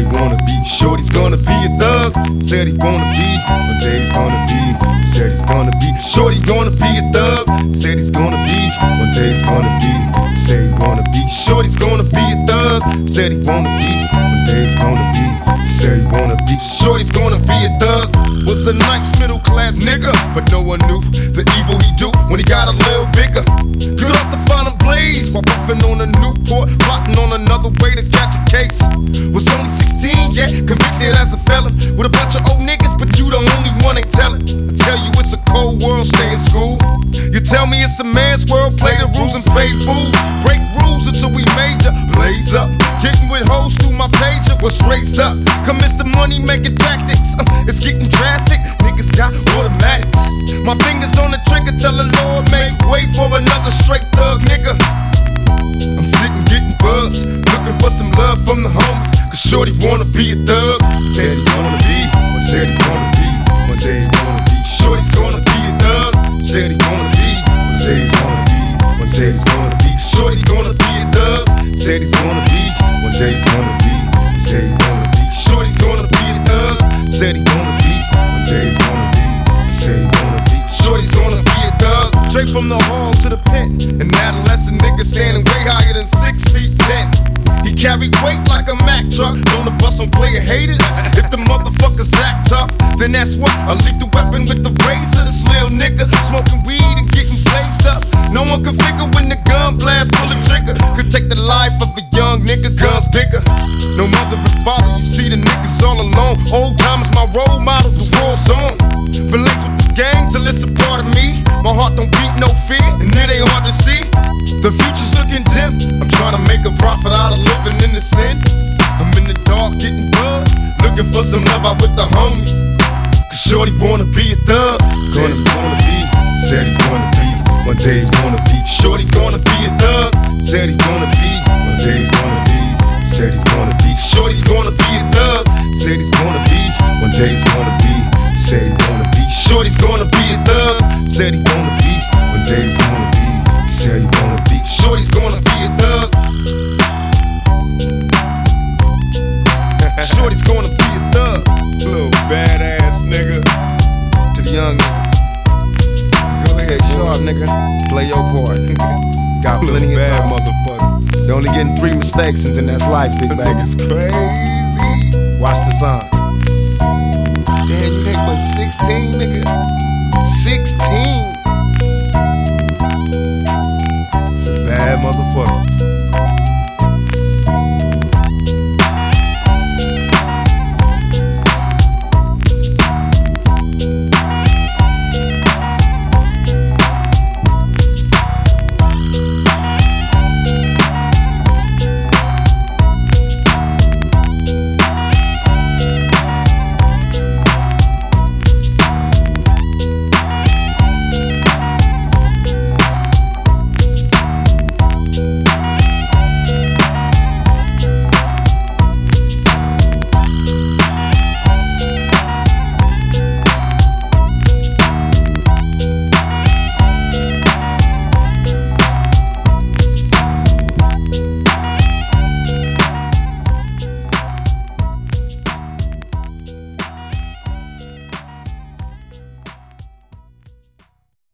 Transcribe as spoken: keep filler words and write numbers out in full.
day he wanna be. Shorty's gonna be a thug. Said he wanna be. One day he's gonna be. Said he's gonna be. Shorty's gonna be a thug. Said he's gonna be. One day he's gonna be. Say he wanna be. Shorty's gonna be a thug. Said he wanna be. One day he's gonna be. Say he wanna be. Shorty's gonna be a thug. Was a nice middle class nigga, but no one knew the evil he do when he got a little bigger. Good off the final blaze while puffing on a Newport, plotting on another way to catch a case. Was only sixteen, yeah, convicted as a felon with a bunch of old niggas, but you the only one ain't telling. I tell you it's a cold world, stay in school. You tell me it's a man's world, play the rules and fade fool. Break rules until we major, blaze up. Getting with hoes through my pager, what's raised up? Commence the money making tactics, uh, it's getting drastic. Niggas got automatics. My fingers on the trigger, tell the Lord make way for another straight thug nigga. I'm sitting getting buzzed, looking for some love from the homies, cause Shorty wanna be a thug. Said he wanna be, said he's gonna be, said he's gonna be. Shorty's gonna be a thug. Said he's gonna be, said he's gonna be, said he's gonna be. Shorty's gonna be a thug. Said he's gonna be, said he's gonna be, said he's gonna be. Shorty's gonna be a thug. Said he's gonna be, said he's gonna be, said he's gonna be. Shorty's gonna be a thug. Straight from the hall to the pen. An adolescent nigga standing way higher than six feet ten. He carried weight like a Mack truck. On the bus on player haters. If the motherfuckers act tough, then that's what a lethal weapon with the razor. This little nigga smoking weed and getting blazed up. No one can figure when the gun blast, pull the trigger. Could take the life of a young nigga, guns bigger. No mother and father, you see the niggas all alone. Old time is my role model, the war's on. Been laced with this game till it's a part of me. My heart don't beat no fear, and it ain't hard to see. The future's looking dim. I'm trying to make a profit out of living in the sin. I'm in the dark getting buzzed, looking for some love out with the homies. Cause Shorty wanna be a thug. Gonna wanna be, said he's gonna be. One day he's gonna be. Shorty's gonna be a thug. Said he's gonna be. One day he's gonna be. Said he's gonna be. Shorty's gonna be a thug. Said he's gonna be. One day he's gonna be. Said he wanna be. Shorty's gonna be a thug. Said he wanna be. One day he's gonna be. Said he wanna be. Shorty's gonna be a thug. Shorty's gonna be a thug. Little badass nigga. To the young niggas, go ahead, sharp nigga. Play your part. Got plenty of bad time. Motherfuckers. You're only getting three mistakes and then that's life, big bag. It's crazy. Watch the signs. Damn, you ain't but sixteen, nigga. sixteen.